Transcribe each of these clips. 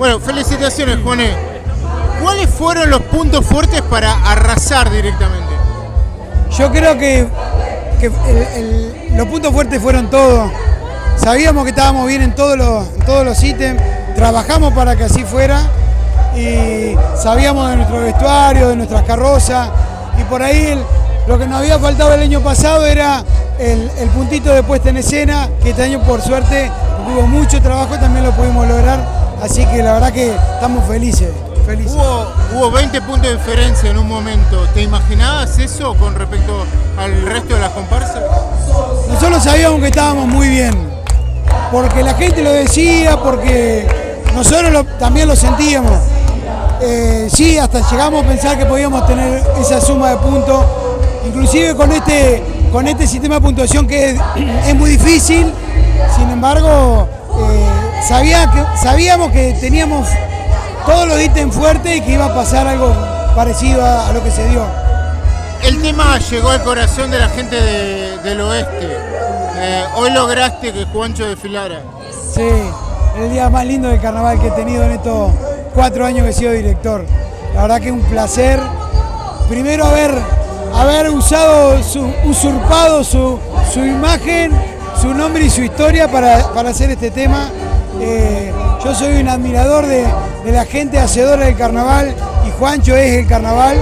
Bueno, felicitaciones, Juané. ¿Cuáles fueron los puntos fuertes para arrasar directamente? Yo creo que los puntos fuertes fueron todos. Sabíamos que estábamos bien en todos los ítems, trabajamos para que así fuera y sabíamos de nuestro vestuario, de nuestras carrozas y por ahí lo que nos había faltado el año pasado era el puntito de puesta en escena, que este año por suerte hubo mucho trabajo, también lo pudimos lograr, así que la verdad que estamos felices. Hubo 20 puntos de diferencia en un momento. ¿Te imaginabas eso con respecto al resto de las comparsas? Nosotros sabíamos que estábamos muy bien, porque la gente lo decía, porque nosotros también lo sentíamos. Sí, hasta llegamos a pensar que podíamos tener esa suma de puntos, inclusive con este sistema de puntuación que es muy difícil. Sin embargo, sabíamos que teníamos todos los ítems fuertes y que iba a pasar algo parecido a lo que se dio. El tema llegó al corazón de la gente del oeste. Hoy lograste que Juancho desfilara. Sí, el día más lindo del carnaval que he tenido en estos 4 años que he sido director. La verdad que es un placer. Primero haber usurpado su imagen, su nombre y su historia para hacer este tema. Yo soy un admirador de la gente hacedora del carnaval y Juancho es el carnaval.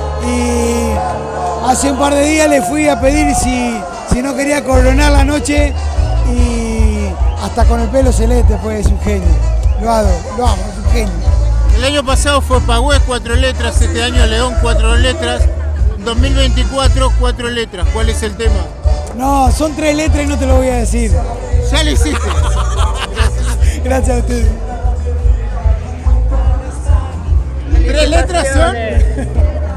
Y hace un par de días le fui a pedir si no quería coronar la noche y hasta con el pelo celeste, pues es un genio. Lo amo, es un genio. El año pasado fue Pagüez 4 letras, este año León 4 letras, 2024 4 letras. ¿Cuál es el tema? No, son 3 letras y no te lo voy a decir. Ya lo hiciste. Gracias a ustedes. 3 letras son.